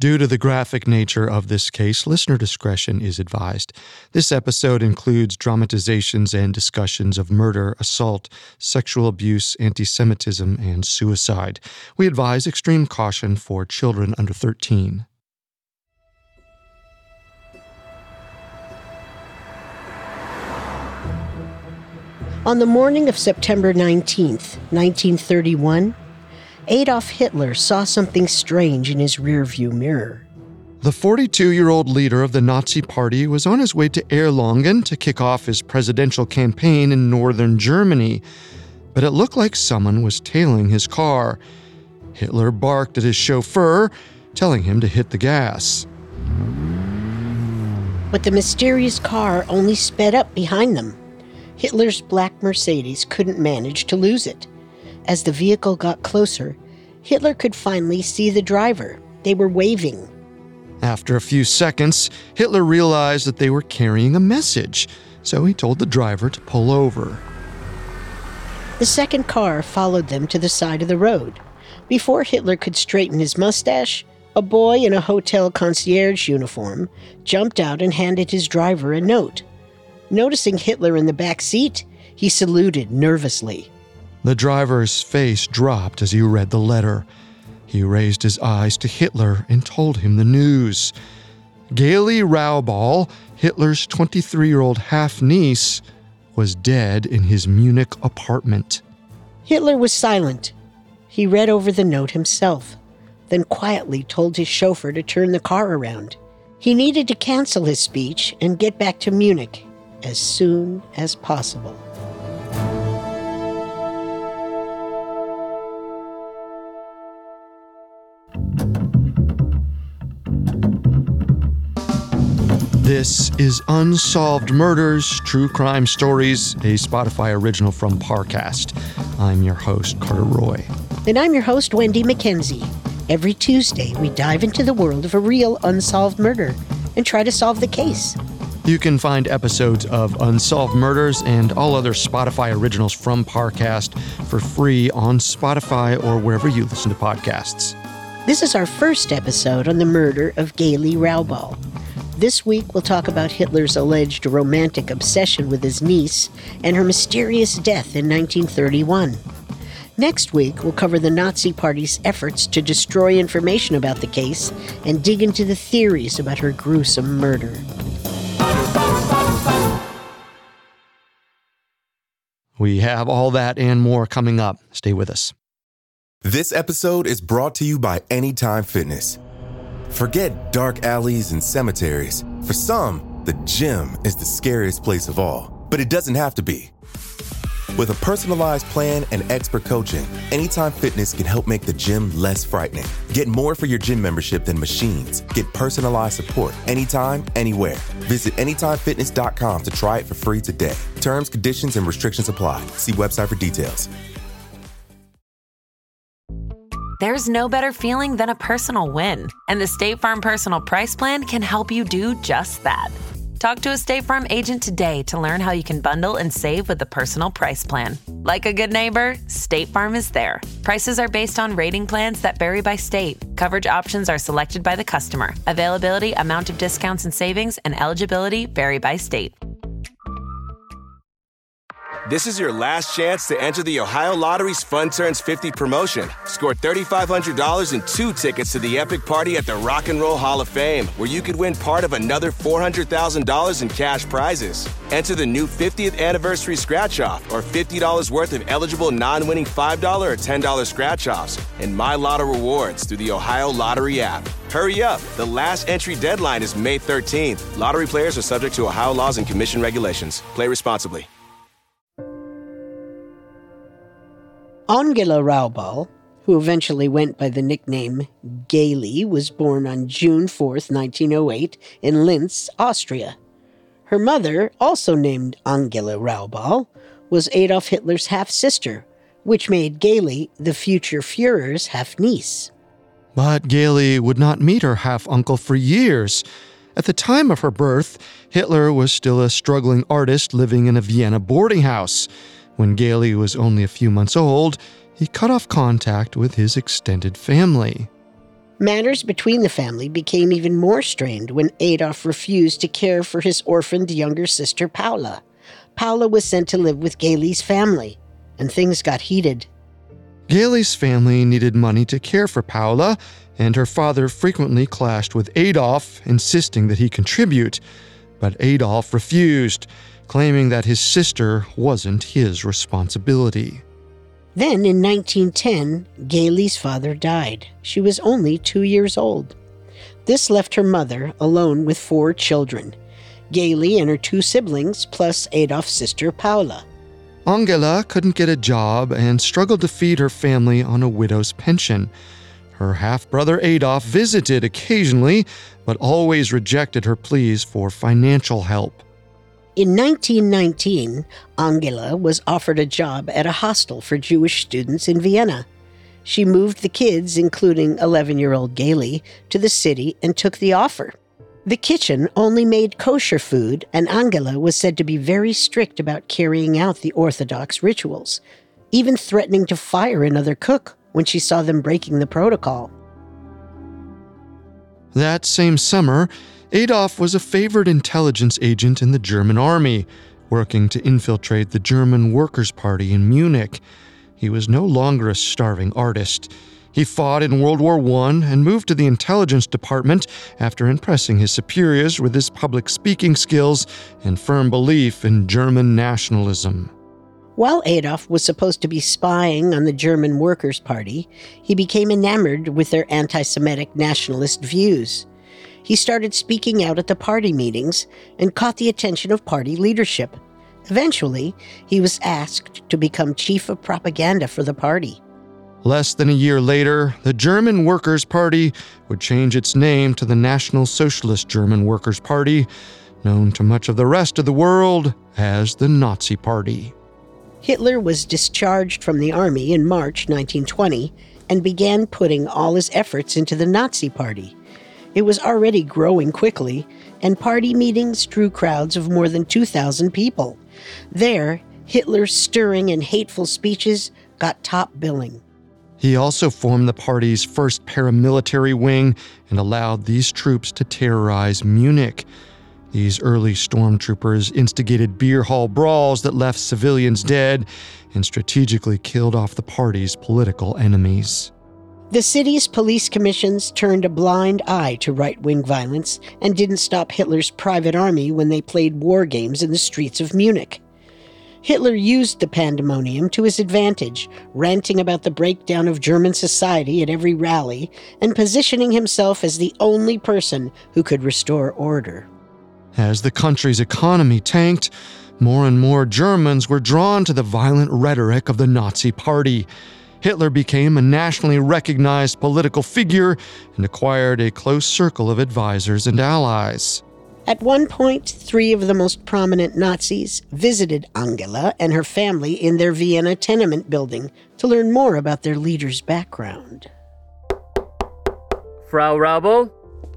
Due to the graphic nature of this case, listener discretion is advised. This episode includes dramatizations and discussions of murder, assault, sexual abuse, anti-Semitism, and suicide. We advise extreme caution for children under 13. On the morning of September 19th, 1931, Adolf Hitler saw something strange in his rearview mirror. The 42-year-old leader of the Nazi Party was on his way to Erlangen to kick off his presidential campaign in northern Germany, but it looked like someone was tailing his car. Hitler barked at his chauffeur, telling him to hit the gas. But the mysterious car only sped up behind them. Hitler's black Mercedes couldn't manage to lose it. As the vehicle got closer, Hitler could finally see the driver. They were waving. After a few seconds, Hitler realized that they were carrying a message, so he told the driver to pull over. The second car followed them to the side of the road. Before Hitler could straighten his mustache, a boy in a hotel concierge uniform jumped out and handed his driver a note. Noticing Hitler in the back seat, he saluted nervously. The driver's face dropped as he read the letter. He raised his eyes to Hitler and told him the news. Gaily Raubal, Hitler's 23-year-old half-niece, was dead in his Munich apartment. Hitler was silent. He read over the note himself, then quietly told his chauffeur to turn the car around. He needed to cancel his speech and get back to Munich as soon as possible. This is Unsolved Murders, True Crime Stories, a Spotify original from Parcast. I'm your host, Carter Roy. And I'm your host, Wendy McKenzie. Every Tuesday, we dive into the world of a real unsolved murder and try to solve the case. You can find episodes of Unsolved Murders and all other Spotify originals from Parcast for free on Spotify or wherever you listen to podcasts. This is our first episode on the murder of Gaily Raubal. This week, we'll talk about Hitler's alleged romantic obsession with his niece and her mysterious death in 1931. Next week, we'll cover the Nazi Party's efforts to destroy information about the case and dig into the theories about her gruesome murder. We have all that and more coming up. Stay with us. This episode is brought to you by Anytime Fitness. Forget dark alleys and cemeteries. For some, the gym is the scariest place of all. But it doesn't have to be. With a personalized plan and expert coaching, Anytime Fitness can help make the gym less frightening. Get more for your gym membership than machines. Get personalized support anytime, anywhere. Visit AnytimeFitness.com to try it for free today. Terms, conditions, and restrictions apply. See website for details. There's no better feeling than a personal win, and the State Farm Personal Price Plan can help you do just that. Talk to a State Farm agent today to learn how you can bundle and save with the Personal Price Plan. Like a good neighbor, State Farm is there. Prices are based on rating plans that vary by state. Coverage options are selected by the customer. Availability, amount of discounts and savings, and eligibility vary by state. This is your last chance to enter the Ohio Lottery's Fun Turns 50 promotion. Score $3,500 and 2 tickets to the epic party at the Rock and Roll Hall of Fame, where you could win part of another $400,000 in cash prizes. Enter the new 50th anniversary scratch-off or $50 worth of eligible non-winning $5 or $10 scratch-offs and My Lotto rewards through the Ohio Lottery app. Hurry up. The last entry deadline is May 13th. Lottery players are subject to Ohio laws and commission regulations. Play responsibly. Angela Raubal, who eventually went by the nickname Gaily, was born on June 4, 1908, in Linz, Austria. Her mother, also named Angela Raubal, was Adolf Hitler's half-sister, which made Gaily the future Führer's half-niece. But Gaily would not meet her half-uncle for years. At the time of her birth, Hitler was still a struggling artist living in a Vienna boarding house. When Gaily was only a few months old, he cut off contact with his extended family. Matters between the family became even more strained when Adolf refused to care for his orphaned younger sister Paula. Paula was sent to live with Gailey's family, and things got heated. Gailey's family needed money to care for Paula, and her father frequently clashed with Adolf, insisting that he contribute. But Adolf refused, claiming that his sister wasn't his responsibility. Then, in 1910, Gailey's father died. She was only 2 years old. This left her mother alone with 4 children, Gailey and her 2 siblings, plus Adolf's sister Paula. Angela couldn't get a job and struggled to feed her family on a widow's pension. Her half-brother Adolf visited occasionally, but always rejected her pleas for financial help. In 1919, Angela was offered a job at a hostel for Jewish students in Vienna. She moved the kids, including 11-year-old Gailey, to the city and took the offer. The kitchen only made kosher food, and Angela was said to be very strict about carrying out the Orthodox rituals, even threatening to fire another cook when she saw them breaking the protocol. That same summer, Adolf was a favored intelligence agent in the German army, working to infiltrate the German Workers' Party in Munich. He was no longer a starving artist. He fought in World War I and moved to the intelligence department after impressing his superiors with his public speaking skills and firm belief in German nationalism. While Adolf was supposed to be spying on the German Workers' Party, he became enamored with their anti-Semitic nationalist views. He started speaking out at the party meetings and caught the attention of party leadership. Eventually, he was asked to become chief of propaganda for the party. Less than a year later, the German Workers' Party would change its name to the National Socialist German Workers' Party, known to much of the rest of the world as the Nazi Party. Hitler was discharged from the army in March 1920 and began putting all his efforts into the Nazi Party. It was already growing quickly, and party meetings drew crowds of more than 2,000 people. There, Hitler's stirring and hateful speeches got top billing. He also formed the party's first paramilitary wing and allowed these troops to terrorize Munich. These early stormtroopers instigated beer hall brawls that left civilians dead and strategically killed off the party's political enemies. The city's police commissions turned a blind eye to right-wing violence and didn't stop Hitler's private army when they played war games in the streets of Munich. Hitler used the pandemonium to his advantage, ranting about the breakdown of German society at every rally and positioning himself as the only person who could restore order. As the country's economy tanked, more and more Germans were drawn to the violent rhetoric of the Nazi Party. Hitler became a nationally recognized political figure and acquired a close circle of advisors and allies. At one point, 3 of the most prominent Nazis visited Angela and her family in their Vienna tenement building to learn more about their leader's background. Frau Raubel?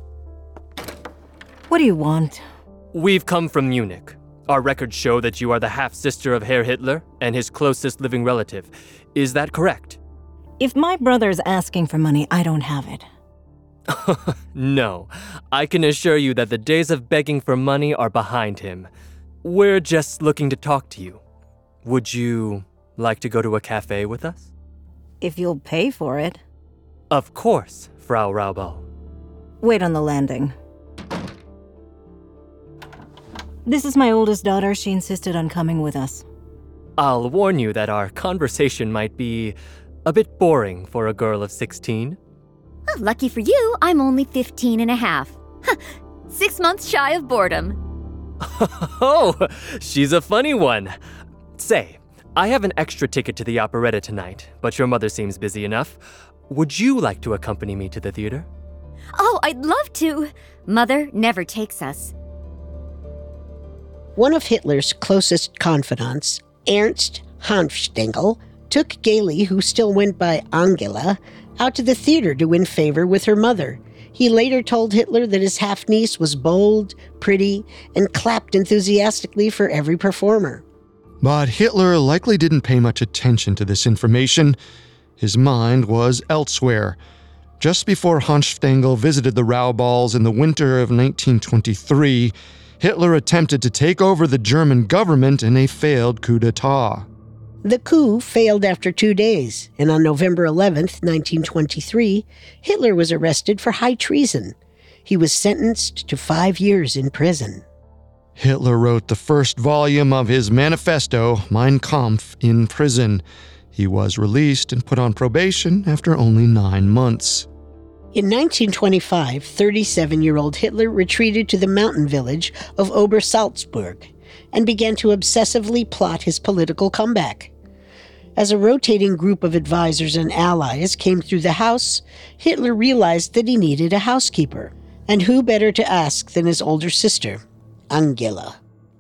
What do you want? We've come from Munich. Our records show that you are the half-sister of Herr Hitler and his closest living relative. Is that correct? If my brother's asking for money, I don't have it. No, I can assure you that the days of begging for money are behind him. We're just looking to talk to you. Would you like to go to a cafe with us? If you'll pay for it. Of course, Frau Raubel. Wait on the landing. This is my oldest daughter. She insisted on coming with us. I'll warn you that our conversation might be a bit boring for a girl of 16. Oh, lucky for you, I'm only 15 and a half. 6 months shy of boredom. Oh, she's a funny one. Say, I have an extra ticket to the operetta tonight, but your mother seems busy enough. Would you like to accompany me to the theater? Oh, I'd love to. Mother never takes us. One of Hitler's closest confidants, Ernst Hanfstaengl, took Gailey, who still went by Angela, out to the theater to win favor with her mother. He later told Hitler that his half-niece was bold, pretty, and clapped enthusiastically for every performer. But Hitler likely didn't pay much attention to this information. His mind was elsewhere. Just before Hanfstaengl visited the Raubals in the winter of 1923, Hitler attempted to take over the German government in a failed coup d'etat. The coup failed after 2 days, and on November 11th, 1923, Hitler was arrested for high treason. He was sentenced to 5 years in prison. Hitler wrote the first volume of his manifesto, Mein Kampf, in prison. He was released and put on probation after only 9 months. In 1925, 37-year-old Hitler retreated to the mountain village of Obersalzberg and began to obsessively plot his political comeback. As a rotating group of advisors and allies came through the house, Hitler realized that he needed a housekeeper. And who better to ask than his older sister, Angela?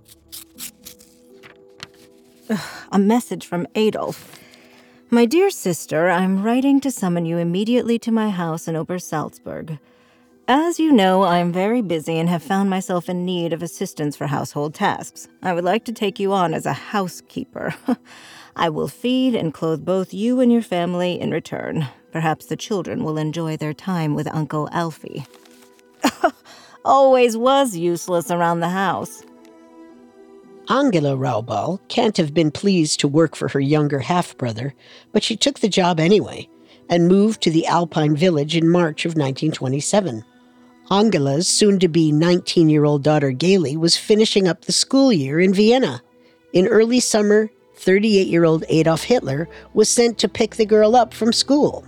A message from Adolf. My dear sister, I'm writing to summon you immediately to my house in Obersalzberg. As you know, I'm very busy and have found myself in need of assistance for household tasks. I would like to take you on as a housekeeper. I will feed and clothe both you and your family in return. Perhaps the children will enjoy their time with Uncle Alfie. Always was useless around the house. Angela Raubal can't have been pleased to work for her younger half-brother, but she took the job anyway and moved to the Alpine village in March of 1927. Angela's soon-to-be 19-year-old daughter Gaily was finishing up the school year in Vienna. In early summer, 38-year-old Adolf Hitler was sent to pick the girl up from school.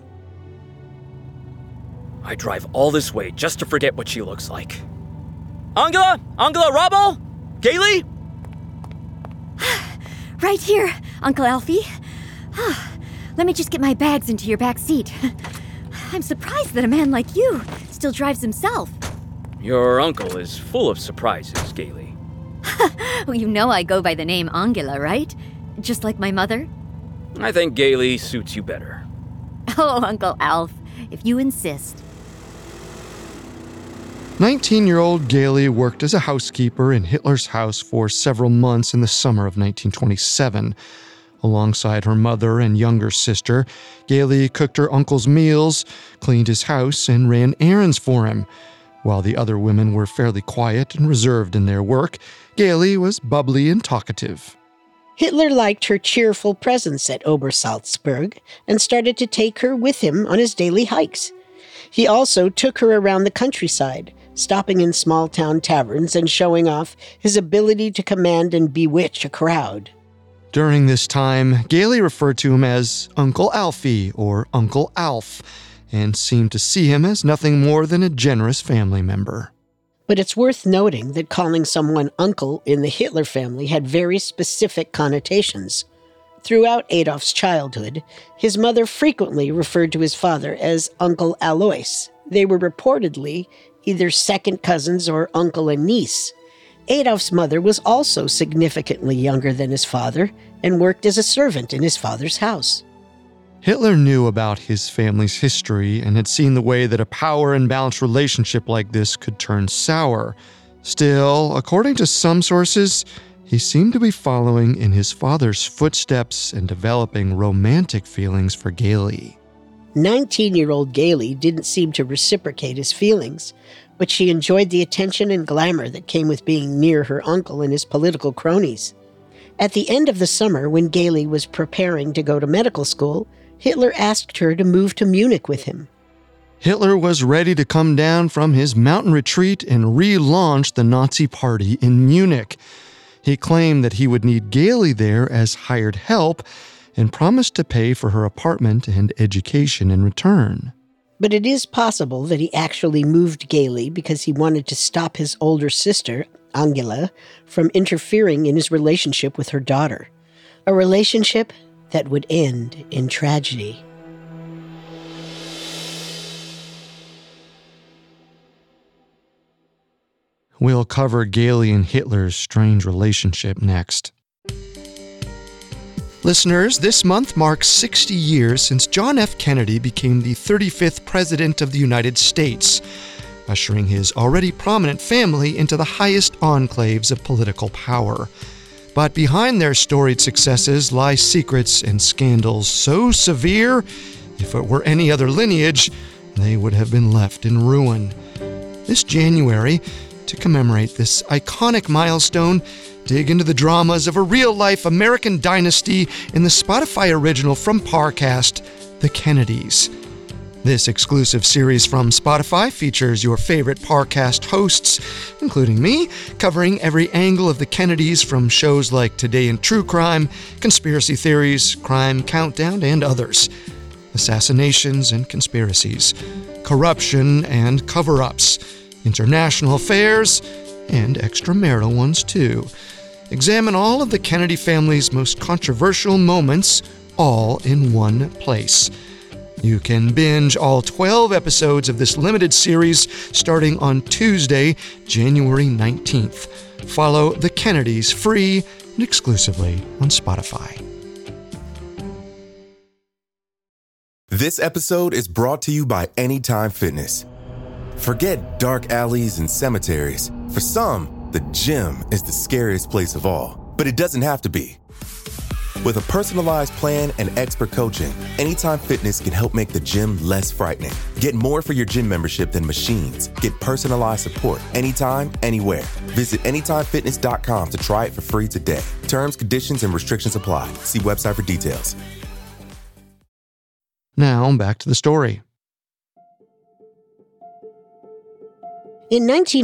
I drive all this way just to forget what she looks like. Angela Raubal? Gaily? Right here, Uncle Alfie. Let me just get my bags into your back seat. I'm surprised that a man like you still drives himself. Your uncle is full of surprises, Gaily. Well, you know I go by the name Angela, right? Just like my mother? I think Gaily suits you better. Oh, Uncle Alf, if you insist. 19-year-old Gaily worked as a housekeeper in Hitler's house for several months in the summer of 1927. Alongside her mother and younger sister, Gaily cooked her uncle's meals, cleaned his house, and ran errands for him. While the other women were fairly quiet and reserved in their work, Gaily was bubbly and talkative. Hitler liked her cheerful presence at Obersalzberg and started to take her with him on his daily hikes. He also took her around the countryside, stopping in small-town taverns and showing off his ability to command and bewitch a crowd. During this time, Gaily referred to him as Uncle Alfie or Uncle Alf, and seemed to see him as nothing more than a generous family member. But it's worth noting that calling someone uncle in the Hitler family had very specific connotations. Throughout Adolf's childhood, his mother frequently referred to his father as Uncle Alois. They were reportedly either second cousins or uncle and niece. Adolf's mother was also significantly younger than his father and worked as a servant in his father's house. Hitler knew about his family's history and had seen the way that a power and balanced relationship like this could turn sour. Still, according to some sources, he seemed to be following in his father's footsteps and developing romantic feelings for Gaily. 19-year-old Gaily didn't seem to reciprocate his feelings, but she enjoyed the attention and glamour that came with being near her uncle and his political cronies. At the end of the summer, when Gaily was preparing to go to medical school, Hitler asked her to move to Munich with him. Hitler was ready to come down from his mountain retreat and relaunch the Nazi Party in Munich. He claimed that he would need Gaily there as hired help and promised to pay for her apartment and education in return. But it is possible that he actually moved Gaily because he wanted to stop his older sister, Angela, from interfering in his relationship with her daughter. A relationship that would end in tragedy. We'll cover Gaily and Hitler's strange relationship next. Listeners, this month marks 60 years since John F. Kennedy became the 35th President of the United States, ushering his already prominent family into the highest enclaves of political power. But behind their storied successes lie secrets and scandals so severe, if it were any other lineage, they would have been left in ruin. This January, to commemorate this iconic milestone, dig into the dramas of a real-life American dynasty in the Spotify original from Parcast, The Kennedys. This exclusive series from Spotify features your favorite Parcast hosts, including me, covering every angle of the Kennedys from shows like Today in True Crime, Conspiracy Theories, Crime Countdown, and others. Assassinations and conspiracies, corruption and cover-ups, international affairs, and extramarital ones too. Examine all of the Kennedy family's most controversial moments, all in one place. You can binge all 12 episodes of this limited series starting on Tuesday, January 19th. Follow The Kennedys free and exclusively on Spotify. This episode is brought to you by Anytime Fitness. Forget dark alleys and cemeteries. For some, the gym is the scariest place of all, but it doesn't have to be. With a personalized plan and expert coaching, Anytime Fitness can help make the gym less frightening. Get more for your gym membership than machines. Get personalized support anytime, anywhere. Visit AnytimeFitness.com to try it for free today. Terms, conditions, and restrictions apply. See website for details. Now, back to the story. In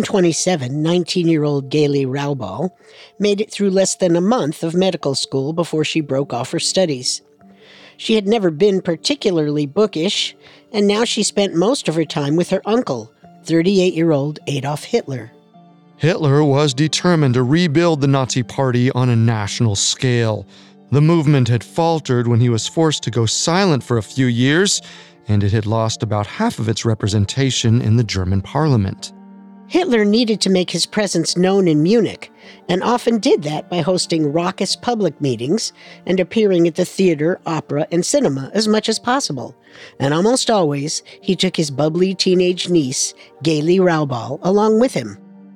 1927, 19-year-old Gayle Raubal made it through less than a month of medical school before she broke off her studies. She had never been particularly bookish, and now she spent most of her time with her uncle, 38-year-old Adolf Hitler. Hitler was determined to rebuild the Nazi Party on a national scale. The movement had faltered when he was forced to go silent for a few years, and it had lost about half of its representation in the German parliament. Hitler needed to make his presence known in Munich, and often did that by hosting raucous public meetings and appearing at the theater, opera, and cinema as much as possible. And almost always, he took his bubbly teenage niece, Gayle Raubal, along with him.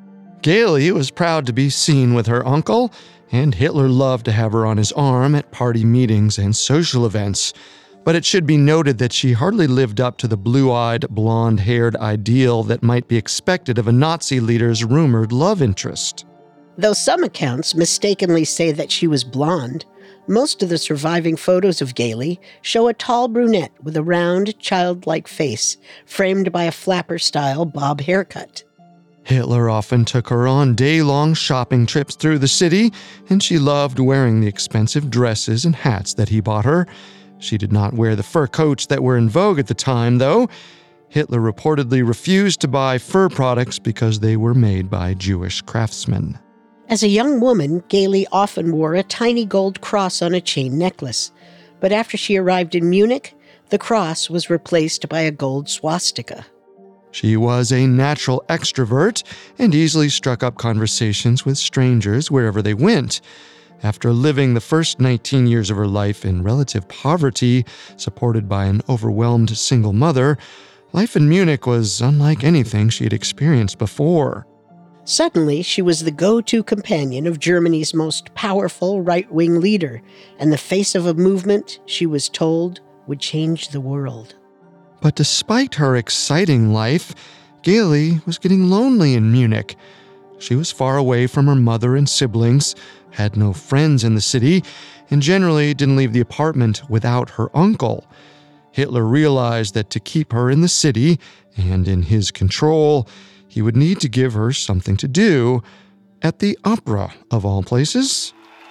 Gayle was proud to be seen with her uncle, and Hitler loved to have her on his arm at party meetings and social events. But it should be noted that she hardly lived up to the blue-eyed, blonde-haired ideal that might be expected of a Nazi leader's rumored love interest. Though some accounts mistakenly say that she was blonde, most of the surviving photos of Gayle show a tall brunette with a round, childlike face, framed by a flapper-style bob haircut. Hitler often took her on day-long shopping trips through the city, and she loved wearing the expensive dresses and hats that he bought her. She did not wear the fur coats that were in vogue at the time, though. Hitler reportedly refused to buy fur products because they were made by Jewish craftsmen. As a young woman, Gayle often wore a tiny gold cross on a chain necklace. But after she arrived in Munich, the cross was replaced by a gold swastika. She was a natural extrovert and easily struck up conversations with strangers wherever they went. After living the first 19 years of her life in relative poverty, supported by an overwhelmed single mother, life in Munich was unlike anything she had experienced before. Suddenly, she was the go-to companion of Germany's most powerful right-wing leader, and the face of a movement she was told would change the world. But despite her exciting life, Gayle was getting lonely in Munich. She was far away from her mother and siblings, had no friends in the city, and generally didn't leave the apartment without her uncle. Hitler realized that to keep her in the city and in his control, he would need to give her something to do at the opera, of all places.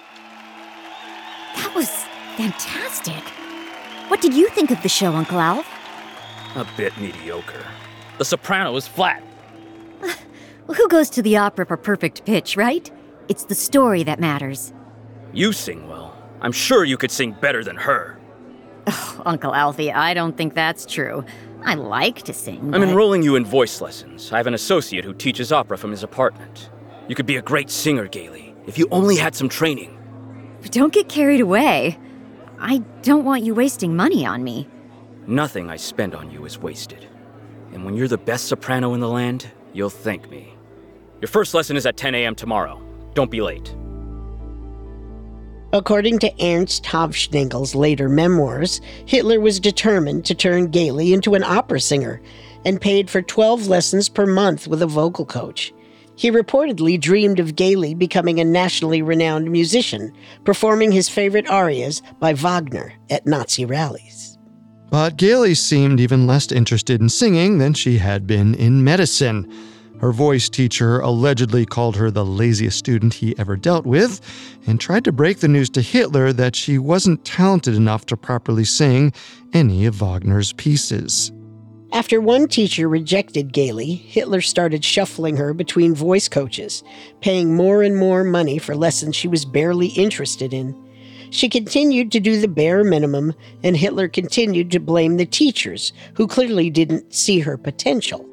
That was fantastic. What did you think of the show, Uncle Alf? A bit mediocre. The soprano is flat. Who goes to the opera for perfect pitch, right? It's the story that matters. You sing well. I'm sure you could sing better than her. Oh, Uncle Alfie, I don't think that's true. I like to sing, I'm enrolling you in voice lessons. I have an associate who teaches opera from his apartment. You could be a great singer, Gayle, if you only had some training. Don't get carried away. I don't want you wasting money on me. Nothing I spend on you is wasted. And when you're the best soprano in the land, you'll thank me. Your first lesson is at 10 a.m. tomorrow. Don't be late. According to Ernst Hofstengel's later memoirs, Hitler was determined to turn Gailey into an opera singer and paid for 12 lessons per month with a vocal coach. He reportedly dreamed of Gailey becoming a nationally renowned musician, performing his favorite arias by Wagner at Nazi rallies. But Gailey seemed even less interested in singing than she had been in medicine. Her voice teacher allegedly called her the laziest student he ever dealt with and tried to break the news to Hitler that she wasn't talented enough to properly sing any of Wagner's pieces. After one teacher rejected Gailey, Hitler started shuffling her between voice coaches, paying more and more money for lessons she was barely interested in. She continued to do the bare minimum, and Hitler continued to blame the teachers, who clearly didn't see her potential.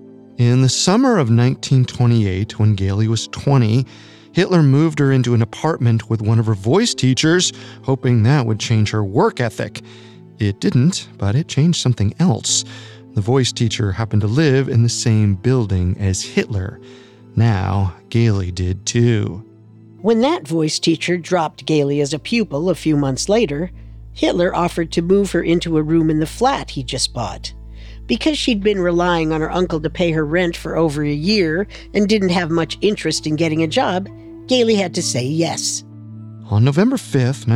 In the summer of 1928, when Gailey was 20, Hitler moved her into an apartment with one of her voice teachers, hoping that would change her work ethic. It didn't, but it changed something else. The voice teacher happened to live in the same building as Hitler. Now, Gailey did too. When that voice teacher dropped Gailey as a pupil a few months later, Hitler offered to move her into a room in the flat he just bought. Because she'd been relying on her uncle to pay her rent for over a year and didn't have much interest in getting a job, Gailey had to say yes. On November 5th,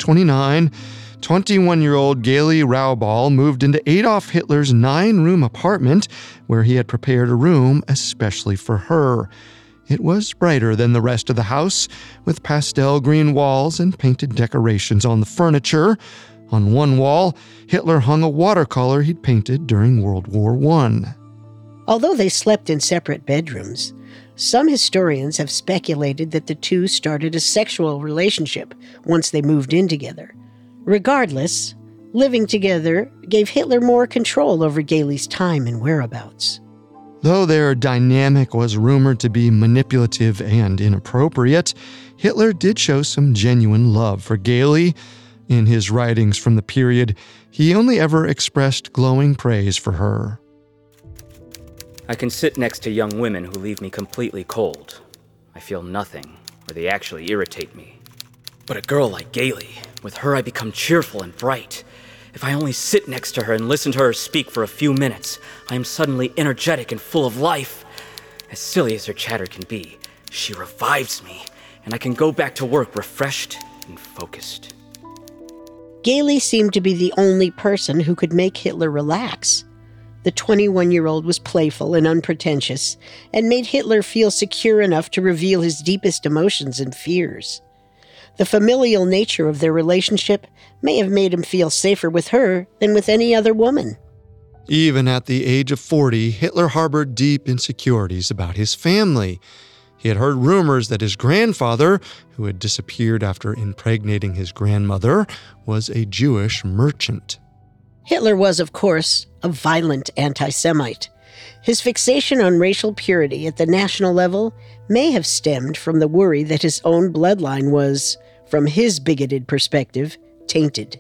1929, 21-year-old Gailey Raubal moved into Adolf Hitler's 9-room apartment where he had prepared a room especially for her. It was brighter than the rest of the house, with pastel green walls and painted decorations on the furniture. On one wall, Hitler hung a watercolor he'd painted during World War I. Although they slept in separate bedrooms, some historians have speculated that the two started a sexual relationship once they moved in together. Regardless, living together gave Hitler more control over Gailey's time and whereabouts. Though their dynamic was rumored to be manipulative and inappropriate, Hitler did show some genuine love for Gailey. In his writings from the period, he only ever expressed glowing praise for her. I can sit next to young women who leave me completely cold. I feel nothing, or they actually irritate me. But a girl like Gailey, with her I become cheerful and bright. If I only sit next to her and listen to her speak for a few minutes, I am suddenly energetic and full of life. As silly as her chatter can be, she revives me, and I can go back to work refreshed and focused. Gailey seemed to be the only person who could make Hitler relax. The 21-year-old was playful and unpretentious, and made Hitler feel secure enough to reveal his deepest emotions and fears. The familial nature of their relationship may have made him feel safer with her than with any other woman. Even at the age of 40, Hitler harbored deep insecurities about his family. He had heard rumors that his grandfather, who had disappeared after impregnating his grandmother, was a Jewish merchant. Hitler was, of course, a violent anti-Semite. His fixation on racial purity at the national level may have stemmed from the worry that his own bloodline was, from his bigoted perspective, tainted.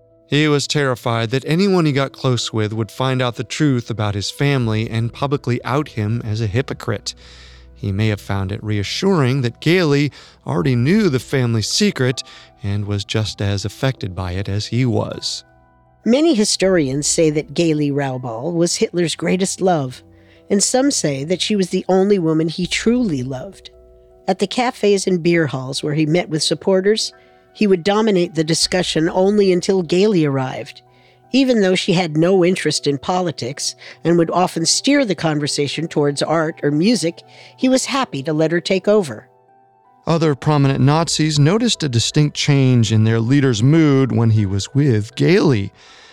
He was terrified that anyone he got close with would find out the truth about his family and publicly out him as a hypocrite. He may have found it reassuring that Gailey already knew the family secret and was just as affected by it as he was. Many historians say that Gailey Raubal was Hitler's greatest love, and some say that she was the only woman he truly loved. At the cafes and beer halls where he met with supporters, he would dominate the discussion only until Gailey arrived. Even though she had no interest in politics and would often steer the conversation towards art or music, he was happy to let her take over. Other prominent Nazis noticed a distinct change in their leader's mood when he was with Gailey.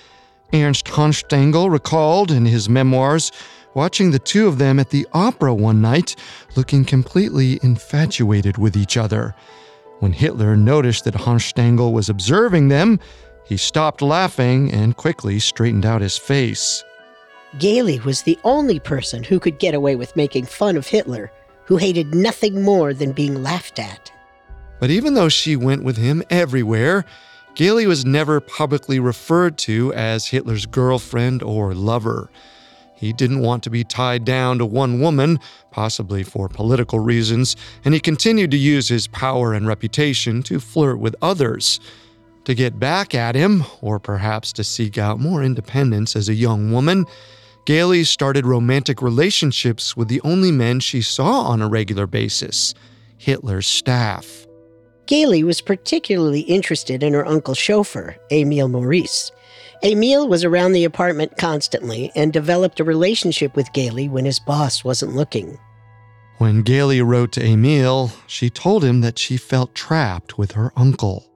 Ernst Hofstengel recalled in his memoirs watching the two of them at the opera one night, looking completely infatuated with each other. When Hitler noticed that Hofstengel was observing them, he stopped laughing and quickly straightened out his face. Gailey was the only person who could get away with making fun of Hitler, who hated nothing more than being laughed at. But even though she went with him everywhere, Gailey was never publicly referred to as Hitler's girlfriend or lover. He didn't want to be tied down to one woman, possibly for political reasons, and he continued to use his power and reputation to flirt with others. To get back at him, or perhaps to seek out more independence as a young woman, Gailey started romantic relationships with the only men she saw on a regular basis, Hitler's staff. Gailey was particularly interested in her uncle's chauffeur, Emil Maurice. Emil was around the apartment constantly and developed a relationship with Gailey when his boss wasn't looking. When Gailey wrote to Emil, she told him that she felt trapped with her uncle.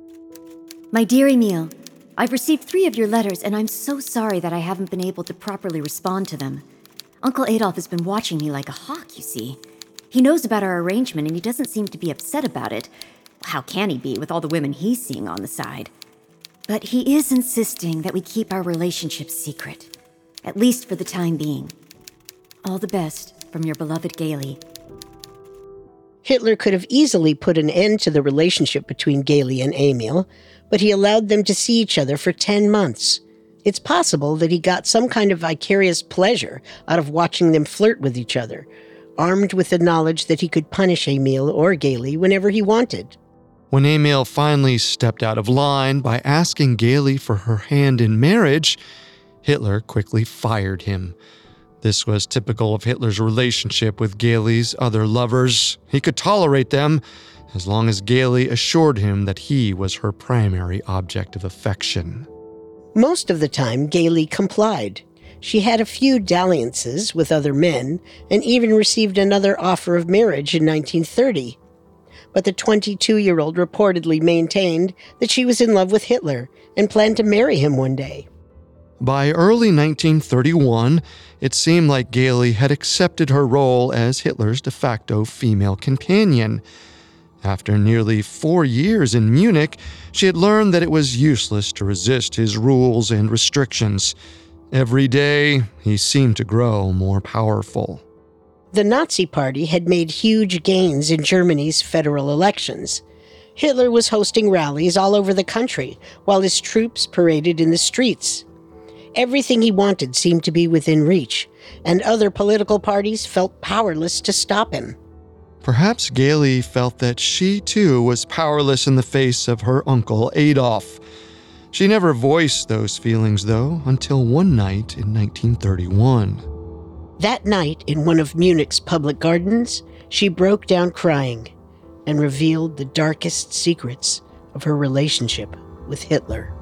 My dear Emil, I've received 3 of your letters, and I'm so sorry that I haven't been able to properly respond to them. Uncle Adolf has been watching me like a hawk, you see. He knows about our arrangement, and he doesn't seem to be upset about it. How can he be with all the women he's seeing on the side? But he is insisting that we keep our relationship secret, at least for the time being. All the best from your beloved Gailey. Hitler could have easily put an end to the relationship between Gailey and Emil, but he allowed them to see each other for 10 months. It's possible that he got some kind of vicarious pleasure out of watching them flirt with each other, armed with the knowledge that he could punish Emil or Gailey whenever he wanted. When Emil finally stepped out of line by asking Gailey for her hand in marriage, Hitler quickly fired him. This was typical of Hitler's relationship with Gailey's other lovers. He could tolerate them as long as Gailey assured him that he was her primary object of affection. Most of the time, Gailey complied. She had a few dalliances with other men and even received another offer of marriage in 1930. But the 22-year-old reportedly maintained that she was in love with Hitler and planned to marry him one day. By early 1931, it seemed like Gailey had accepted her role as Hitler's de facto female companion. After nearly 4 years in Munich, she had learned that it was useless to resist his rules and restrictions. Every day, he seemed to grow more powerful. The Nazi Party had made huge gains in Germany's federal elections. Hitler was hosting rallies all over the country, while his troops paraded in the streets. Everything he wanted seemed to be within reach, and other political parties felt powerless to stop him. Perhaps Gailey felt that she, too, was powerless in the face of her uncle Adolf. She never voiced those feelings, though, until one night in 1931. That night, in one of Munich's public gardens, she broke down crying and revealed the darkest secrets of her relationship with Hitler.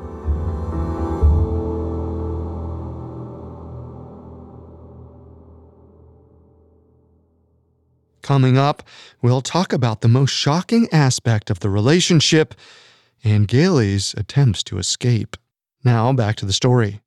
Coming up, we'll talk about the most shocking aspect of the relationship and Gailey's attempts to escape. Now, back to the story.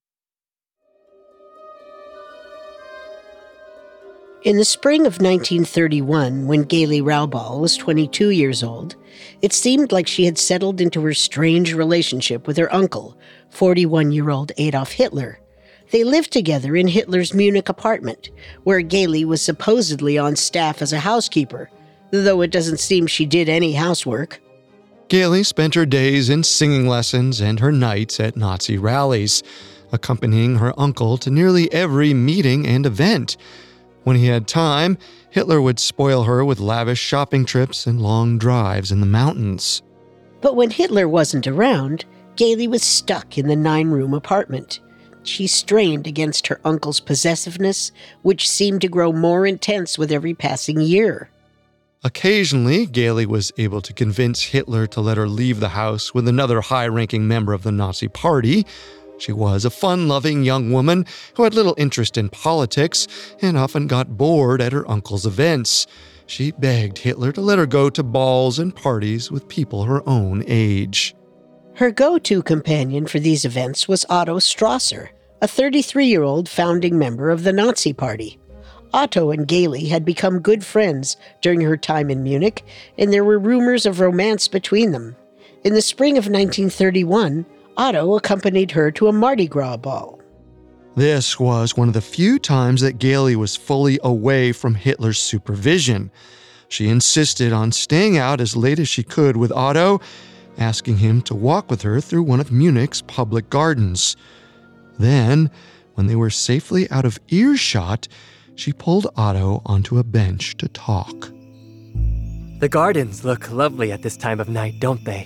In the spring of 1931, when Gailey Raubal was 22 years old, it seemed like she had settled into her strange relationship with her uncle, 41-year-old Adolf Hitler. They lived together in Hitler's Munich apartment, where Gailey was supposedly on staff as a housekeeper, though it doesn't seem she did any housework. Gailey spent her days in singing lessons and her nights at Nazi rallies, accompanying her uncle to nearly every meeting and event. When he had time, Hitler would spoil her with lavish shopping trips and long drives in the mountains. But when Hitler wasn't around, Gailey was stuck in the 9-room apartment. She strained against her uncle's possessiveness, which seemed to grow more intense with every passing year. Occasionally, Gailey was able to convince Hitler to let her leave the house with another high-ranking member of the Nazi Party. She was a fun-loving young woman who had little interest in politics and often got bored at her uncle's events. She begged Hitler to let her go to balls and parties with people her own age. Her go-to companion for these events was Otto Strasser, a 33-year-old founding member of the Nazi Party. Otto and Gailey had become good friends during her time in Munich, and there were rumors of romance between them. In the spring of 1931, Otto accompanied her to a Mardi Gras ball. This was one of the few times that Gailey was fully away from Hitler's supervision. She insisted on staying out as late as she could with Otto, asking him to walk with her through one of Munich's public gardens. Then, When they were safely out of earshot, she pulled Otto onto a bench to talk. The gardens look lovely at this time of night, don't they?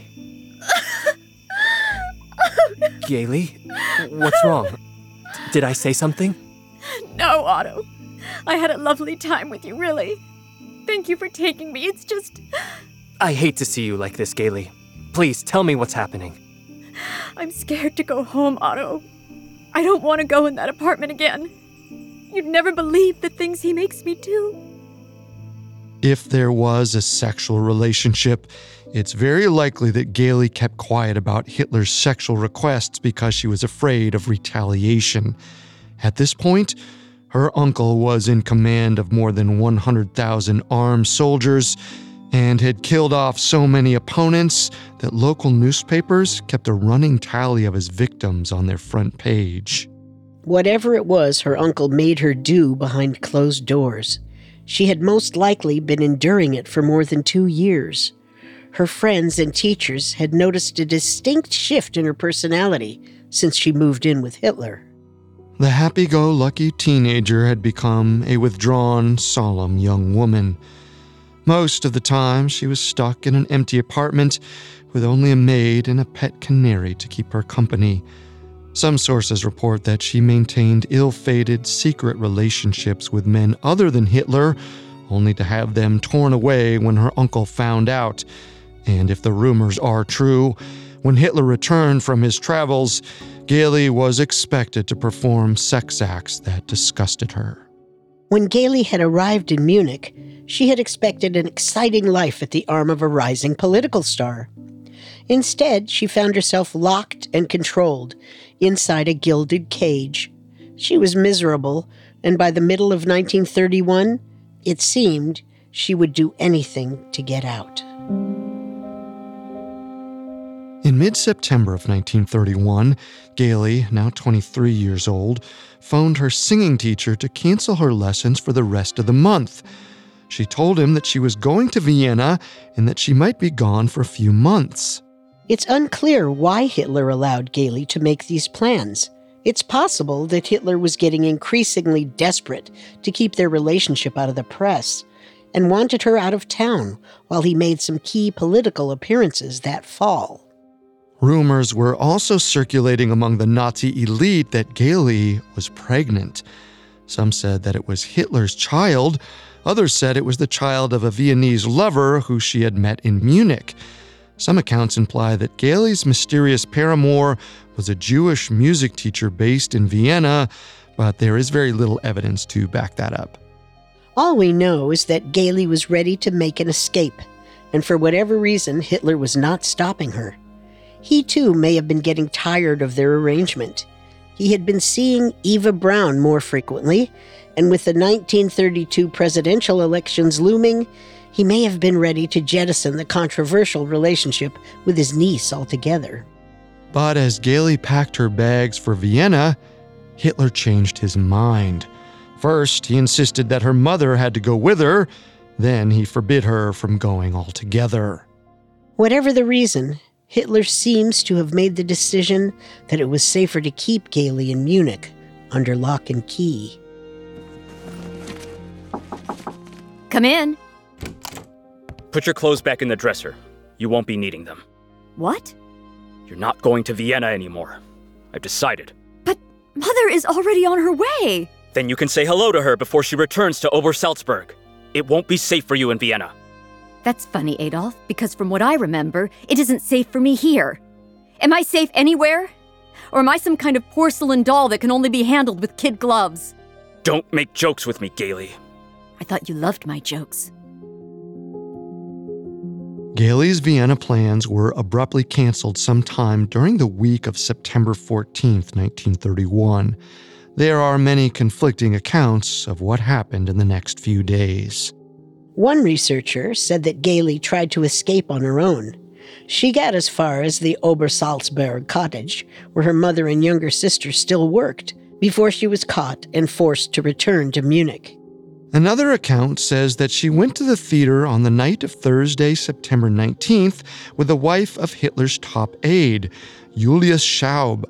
Gailey, what's wrong? Did I say something? No, Otto. I had a lovely time with you, really. Thank you for taking me. It's just... I hate to see you like this, Gailey. Please, tell me what's happening. I'm scared to go home, Otto. I don't want to go in that apartment again. You'd never believe the things he makes me do. If there was a sexual relationship, it's very likely that Gailey kept quiet about Hitler's sexual requests because she was afraid of retaliation. At this point, her uncle was in command of more than 100,000 armed soldiers and had killed off so many opponents that local newspapers kept a running tally of his victims on their front page. Whatever it was her uncle made her do behind closed doors, she had most likely been enduring it for more than 2 years. Her friends and teachers had noticed a distinct shift in her personality since she moved in with Hitler. The happy-go-lucky teenager had become a withdrawn, solemn young woman. Most of the time, she was stuck in an empty apartment with only a maid and a pet canary to keep her company. Some sources report that she maintained ill-fated secret relationships with men other than Hitler, only to have them torn away when her uncle found out. And if the rumors are true, when Hitler returned from his travels, Gailey was expected to perform sex acts that disgusted her. When Gailey had arrived in Munich, she had expected an exciting life at the arm of a rising political star. Instead, she found herself locked and controlled inside a gilded cage. She was miserable, and by the middle of 1931, it seemed she would do anything to get out. In mid-September of 1931, Gailey, now 23 years old, phoned her singing teacher to cancel her lessons for the rest of the month. She told him that she was going to Vienna and that she might be gone for a few months. It's unclear why Hitler allowed Gailey to make these plans. It's possible that Hitler was getting increasingly desperate to keep their relationship out of the press and wanted her out of town while he made some key political appearances that fall. Rumors were also circulating among the Nazi elite that Gailey was pregnant. Some said that it was Hitler's child. Others said it was the child of a Viennese lover who she had met in Munich. Some accounts imply that Gailey's mysterious paramour was a Jewish music teacher based in Vienna, but there is very little evidence to back that up. All we know is that Gailey was ready to make an escape, and for whatever reason, Hitler was not stopping her. He too may have been getting tired of their arrangement. He had been seeing Eva Braun more frequently, and with the 1932 presidential elections looming, he may have been ready to jettison the controversial relationship with his niece altogether. But as Gailey packed her bags for Vienna, Hitler changed his mind. First, he insisted that her mother had to go with her. Then he forbid her from going altogether. Whatever the reason, Hitler seems to have made the decision that it was safer to keep Gailey in Munich under lock and key. Come in. Put your clothes back in the dresser. You won't be needing them. What? You're not going to Vienna anymore. I've decided. But Mother is already on her way. Then you can say hello to her before she returns to Obersalzberg. It won't be safe for you in Vienna. That's funny, Adolf, because from what I remember, it isn't safe for me here. Am I safe anywhere? Or am I some kind of porcelain doll that can only be handled with kid gloves? Don't make jokes with me, Gailey. I thought you loved my jokes. Gailey's Vienna plans were abruptly canceled sometime during the week of September 14th, 1931. There are many conflicting accounts of what happened in the next few days. One researcher said that Gailey tried to escape on her own. She got as far as the Obersalzberg cottage, where her mother and younger sister still worked, before she was caught and forced to return to Munich. Another account says that she went to the theater on the night of Thursday, September 19th, with the wife of Hitler's top aide, Julius Schaub.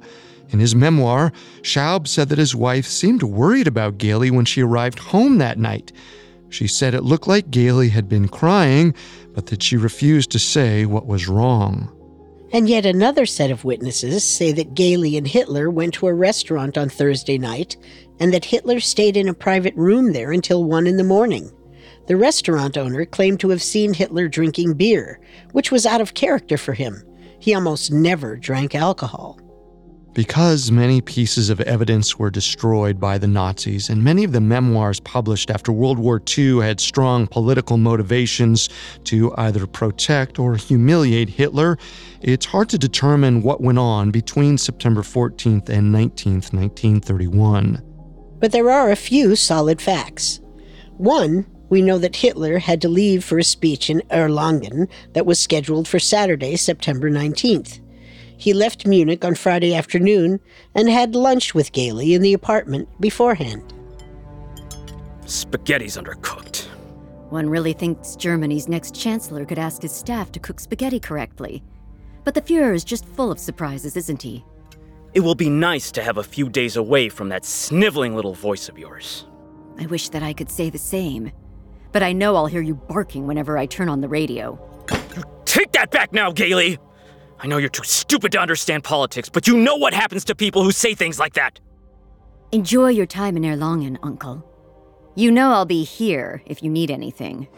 In his memoir, Schaub said that his wife seemed worried about Gailey when she arrived home that night. She said it looked like Gailey had been crying, but that she refused to say what was wrong. And yet another set of witnesses say that Gailey and Hitler went to a restaurant on Thursday night and that Hitler stayed in a private room there until 1 a.m. The restaurant owner claimed to have seen Hitler drinking beer, which was out of character for him. He almost never drank alcohol. Because many pieces of evidence were destroyed by the Nazis, and many of the memoirs published after World War II had strong political motivations to either protect or humiliate Hitler, it's hard to determine what went on between September 14th and 19th, 1931. But there are a few solid facts. One, we know that Hitler had to leave for a speech in Erlangen that was scheduled for Saturday, September 19th. He left Munich on Friday afternoon and had lunch with Gailey in the apartment beforehand. Spaghetti's undercooked. One really thinks Germany's next chancellor could ask his staff to cook spaghetti correctly. But the Fuhrer is just full of surprises, isn't he? It will be nice to have a few days away from that sniveling little voice of yours. I wish that I could say the same. But I know I'll hear you barking whenever I turn on the radio. Take that back now, Gailey! I know you're too stupid to understand politics, but you know what happens to people who say things like that! Enjoy your time in Erlangen, Uncle. You know I'll be here if you need anything.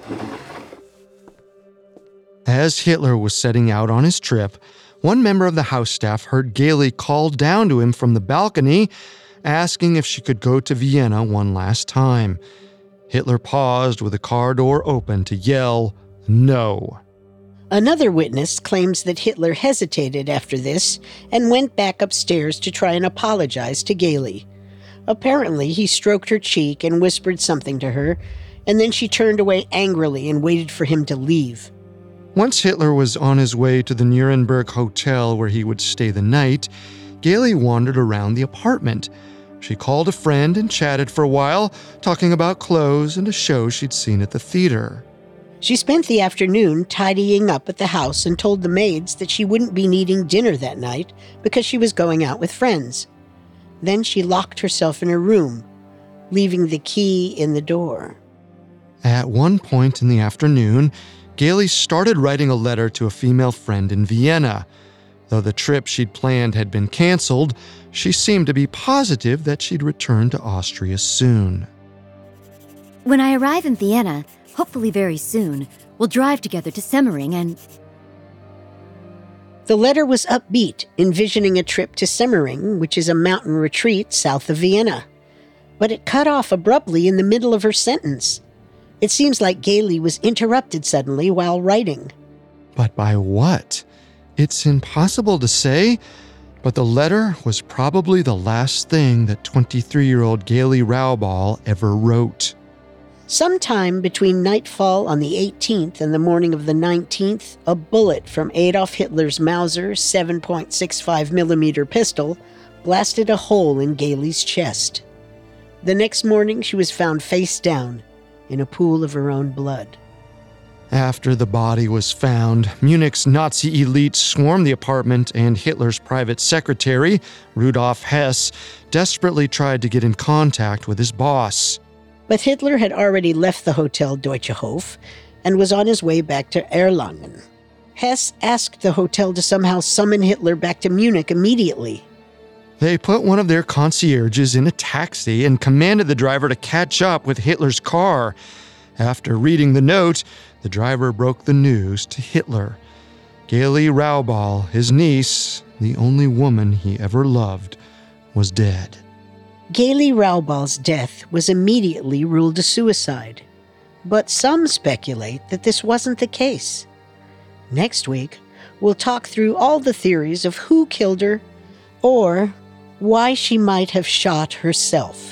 As Hitler was setting out on his trip, one member of the house staff heard Gailey call down to him from the balcony, asking if she could go to Vienna one last time. Hitler paused with the car door open to yell, "No." Another witness claims that Hitler hesitated after this and went back upstairs to try and apologize to Gailey. Apparently, he stroked her cheek and whispered something to her, and then she turned away angrily and waited for him to leave. Once Hitler was on his way to the Nuremberg hotel where he would stay the night, Gailey wandered around the apartment. She called a friend and chatted for a while, talking about clothes and a show she'd seen at the theater. She spent the afternoon tidying up at the house and told the maids that she wouldn't be needing dinner that night because she was going out with friends. Then she locked herself in her room, leaving the key in the door. At one point in the afternoon, Gailey started writing a letter to a female friend in Vienna. Though the trip she'd planned had been canceled, she seemed to be positive that she'd return to Austria soon. When I arrive in Vienna, hopefully very soon, we'll drive together to Semmering and... The letter was upbeat, envisioning a trip to Semmering, which is a mountain retreat south of Vienna. But it cut off abruptly in the middle of her sentence. It seems like Gailey was interrupted suddenly while writing. But by what? It's impossible to say, but the letter was probably the last thing that 23-year-old Gailey Raubal ever wrote. Sometime between nightfall on the 18th and the morning of the 19th, a bullet from Adolf Hitler's Mauser 7.65mm pistol blasted a hole in Gailey's chest. The next morning, she was found face down in a pool of her own blood. After the body was found, Munich's Nazi elite swarmed the apartment, and Hitler's private secretary, Rudolf Hess, desperately tried to get in contact with his boss. But Hitler had already left the Hotel Deutsche Hof and was on his way back to Erlangen. Hess asked the hotel to somehow summon Hitler back to Munich immediately. They put one of their concierges in a taxi and commanded the driver to catch up with Hitler's car. After reading the note, the driver broke the news to Hitler. Gailey Raubal, his niece, the only woman he ever loved, was dead. Gailey Raubal's death was immediately ruled a suicide, but some speculate that this wasn't the case. Next week, we'll talk through all the theories of who killed her or why she might have shot herself.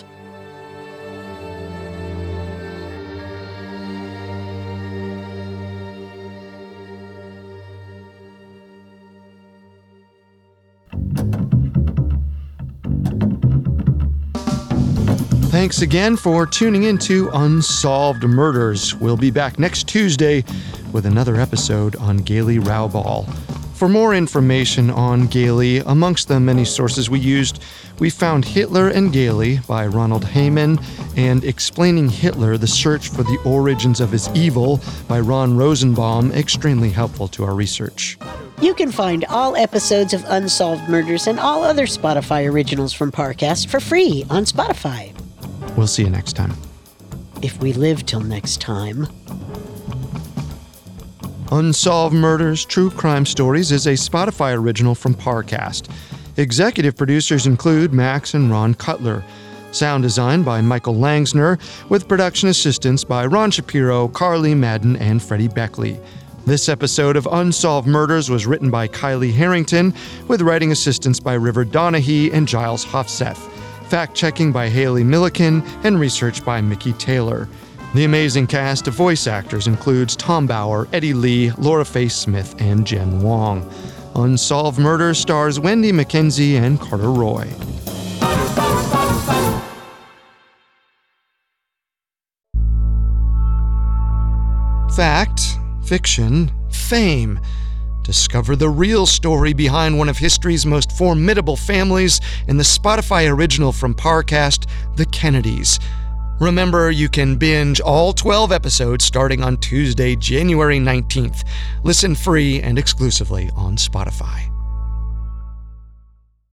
Thanks again for tuning into Unsolved Murders. We'll be back next Tuesday with another episode on Gailey Raubal. For more information on Gailey, amongst the many sources we used, we found Hitler and Gailey by Ronald Heyman and Explaining Hitler, The Search for the Origins of His Evil by Ron Rosenbaum extremely helpful to our research. You can find all episodes of Unsolved Murders and all other Spotify originals from Parcast for free on Spotify. We'll see you next time. If we live till next time. Unsolved Murders, True Crime Stories is a Spotify original from Parcast. Executive producers include Max and Ron Cutler. Sound design by Michael Langsner, with production assistance by Ron Shapiro, Carly Madden, and Freddie Beckley. This episode of Unsolved Murders was written by Kylie Harrington, with writing assistance by River Donaghy and Giles Hofseth. Fact-checking by Haley Milliken, and research by Mickey Taylor. The amazing cast of voice actors includes Tom Bauer, Eddie Lee, Laura Faye Smith, and Jen Wong. Unsolved Murders stars Wendy McKenzie and Carter Roy. Fact, fiction, fame. Discover the real story behind one of history's most formidable families in the Spotify original from Parcast, The Kennedys. Remember, you can binge all 12 episodes starting on Tuesday, January 19th. Listen free and exclusively on Spotify.